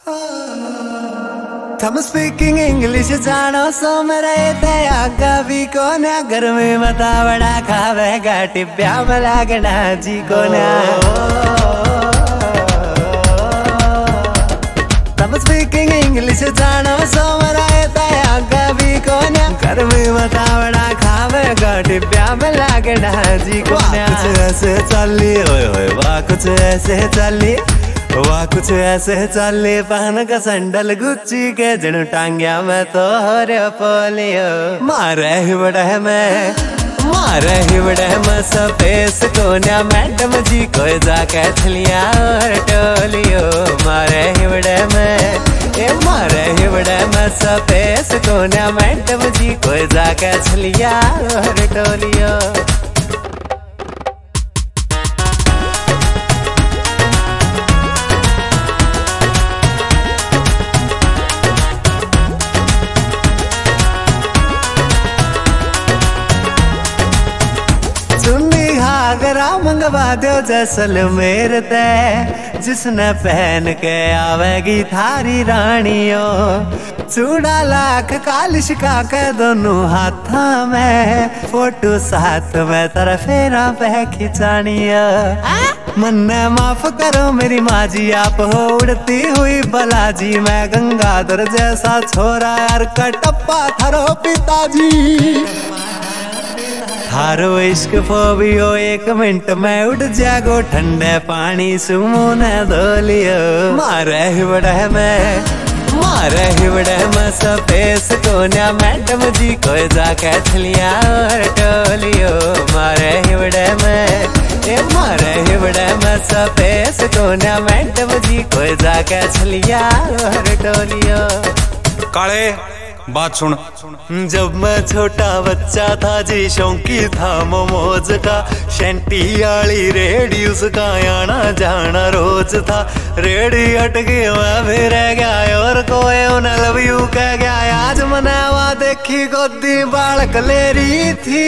हम speaking English जानो सो मेरे थे आगा भी कोना घर में मता बड़ा खावेगा टिब्या में लागना जी कोना। हम स्पीकिंग इंग्लिश जानो सो मेरे थे आगा भी कोना घर में मता बड़ा खावेगा टिब्या में लागना जी कोना। कुछ ऐसे चली ओए ओए वाह कुछ ऐसे चली वाह कुछ ऐसे चले पहन का संडल गुच्ची के जन टांग्या में तो हरे पोलियो मारे ही बड़ा मैं सपेस कोन्या मैडम जी को जाके छलिया और टोलियो मारे ही बड़ा मैं सपेस कोन्या मैडम जी को जाके छलिया और टोलियो। घाघरा मंगवा दो जैसलमेर ते जिसने पहन के आवेगी थारी रानियों चूड़ा लाख कालिश का के दोनों हाथा में फोटो साथ में तेरा फेरा पे खिंचानिया। मन्ने माफ करो मेरी माँ जी आप हो उड़ती हुई बलाजी मैं गंगाधर जैसा छोरा यार कटप्पा थारो पिताजी थारो इश्क फोबियो 1 मिनट में उठ जागो ठंडे पानी सुमोने धोलियो मारे ही बड़ा मैं सपेस कोन्या मैडम जी को जाके छलिया और टोलियो मारे ही बड़ा मैं सपेस कोन्या मैडम जी को जाके छलिया और टोलियो। काले बात सुन, जब मैं छोटा बच्चा था जी शौकी था मोमोज का शैंटी वाली रेडी उसका आना जाना रोज था। रेडी हट गई मैं भी रह गया और कोई उन्हें लव यू कह गया। आज मनावा देखी गोदी बालक ले रही थी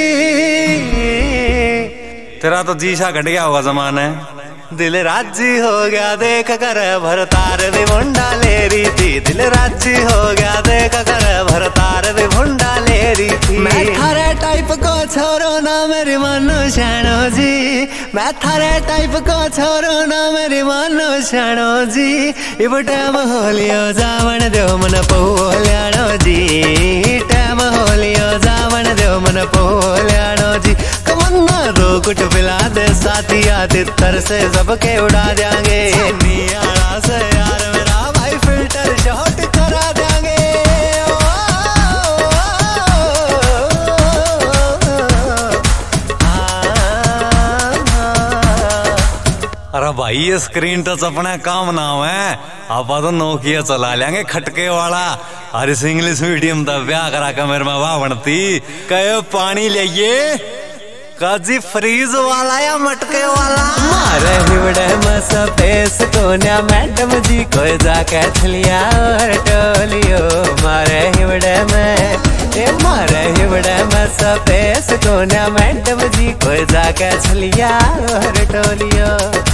तेरा तो जीसा घट गया होगा जमाने दिल राजी हो गया देख कर भरतार दे मुंडा ले रही थी। दिल राजी हो गया देख कर भरतार दे मुंडा ले रही थी। मैं थारे टाइप को छोरो ना मेरी मानो शानो जी मैं थारे टाइप को छोरो ना मेरी मानो शानो जी। इब टाइम होलियो जावन दो मन पोल्यानो जी टाइम होलियो जावन दो मन पोल्यानो जी। कमन्ना दो कुछ पिला दे साथी आदित्य से सबके उड़ा देंगे नियारा से यार मेरा भाई फिल्टर शॉट करा देंगे। अरे भाई ये स्क्रीन टच अपना काम ना है आप तो नोकिया चला लेंगे खटके वाला। अरे इंग्लिश मीडियम का ब्याह करा के मेरे में वाह बनती कहो पानी लेइए काजी फ्रीज वाला या मटके वाला। मारे ही बड़ा मैं सपेस कोन्या मैडम जी को जाके छलिया और टोलियो मारे ही बड़ा मैं सपेस कोन्या मैडम जी को जाके छलिया और टोलियो।